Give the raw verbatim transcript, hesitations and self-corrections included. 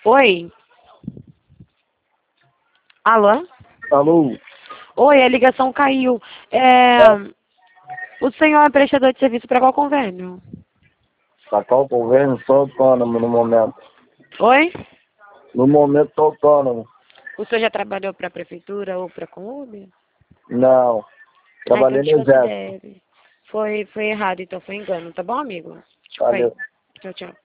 Oi? Alô? Alô? Oi, a ligação caiu. É... É, O senhor é prestador de serviço para qual convênio? pra qual governo? Sou autônomo no momento. Oi? No momento sou autônomo. O senhor já trabalhou para a prefeitura ou para a Comub? Não. Ah, então Trabalhei no exército. desconsidere. Foi, foi errado, então foi engano, tá bom, amigo? Desculpa aí. Valeu. Tchau, tchau.